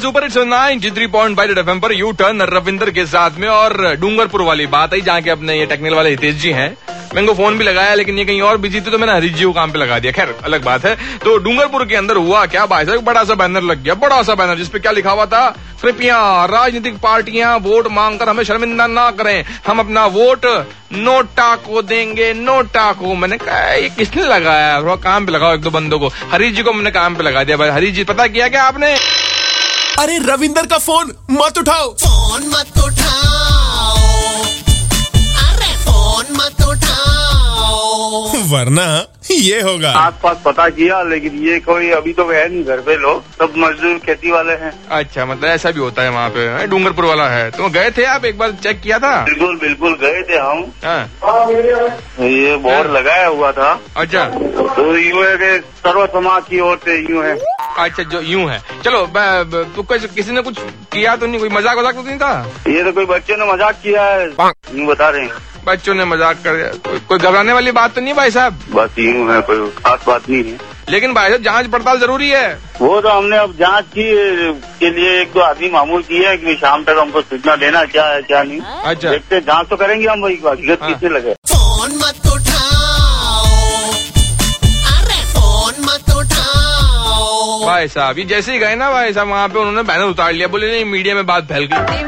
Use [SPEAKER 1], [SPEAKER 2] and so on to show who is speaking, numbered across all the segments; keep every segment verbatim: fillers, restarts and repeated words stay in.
[SPEAKER 1] Super hits ninety three point five FM पर U turn Ravinder के साथ में। और डूंगरपुर वाली बात आई जहाँ के अपने ये टेक्निकल वाले हितेश जी हैं। मैं इनको फोन भी लगाया लेकिन ये कहीं और बिजी थे तो मैंने हरीश जी को काम पे लगा दिया। खैर अलग बात है। तो डूंगरपुर के अंदर हुआ क्या भाई साहब, बड़ा सा बैनर लग गया, बड़ा सा बैनर जिसपे क्या लिखा हुआ था, कृपया राजनीतिक पार्टियां वोट मांगकर हमें शर्मिंदा ना करें, हम अपना वोट नोटा को देंगे, नोटा को। मैंने कहा ये किसने लगाया, थोड़ा काम पे लगाओ एक दो बंदों को। हरीश जी को मैंने काम पे लगा दिया। भाई हरीश जी पता किया क्या आपने?
[SPEAKER 2] अरे रविंदर का फोन मत उठाओ,
[SPEAKER 3] फोन मत उठाओ, अरे फोन मत उठाओ,
[SPEAKER 2] वरना ये होगा।
[SPEAKER 4] आस पास पता किया लेकिन ये कोई अभी तो है नहीं घर पे, लोग सब मजदूर खेती वाले हैं।
[SPEAKER 1] अच्छा मतलब ऐसा भी होता है वहाँ पे, डूंगरपुर वाला है। तो गए थे आप, एक बार चेक किया था?
[SPEAKER 4] बिल्कुल बिल्कुल गए थे हम।
[SPEAKER 1] हाँ।
[SPEAKER 4] ये बोर्ड लगाया हुआ था।
[SPEAKER 1] अच्छा
[SPEAKER 4] तो यूं है कि सर्व समाज की ओर से यूं है।
[SPEAKER 1] अच्छा जो यूं है। चलो तो किसी ने कुछ किया तो नहीं, कोई मजाक वजाक तो नहीं था?
[SPEAKER 4] ये तो कोई बच्चों ने मजाक किया है, यूं बता रहे हैं।
[SPEAKER 1] बच्चों ने मजाक कर दिया, को, कोई घबराने वाली बात तो नहीं भाई साहब?
[SPEAKER 4] बस यूं है, कोई खास बात नहीं है।
[SPEAKER 1] लेकिन भाई साहब जांच पड़ताल जरूरी है।
[SPEAKER 4] वो तो हमने अब जांच की के लिए एक दो आदमी मामूल की है कि शाम तक हमको सूचना देना क्या है क्या नहीं।
[SPEAKER 1] अच्छा
[SPEAKER 4] देखते जांच तो करेंगे हम, वही हकीकत किसने लगे।
[SPEAKER 3] फोन मत उठाओ, अरे फोन मत उठाओ।
[SPEAKER 1] भाई साहब ये जैसे ही गए ना भाई साहब वहाँ पे उन्होंने बैनर उतार लिया, बोले नहीं मीडिया में बात फैल गई।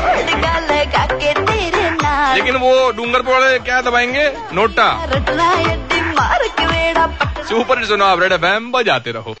[SPEAKER 1] लेकिन वो डूंगरपुर वाले क्या दबाएंगे, नोटा। सुपर सुनो आप रेड एफएम बजाते रहो।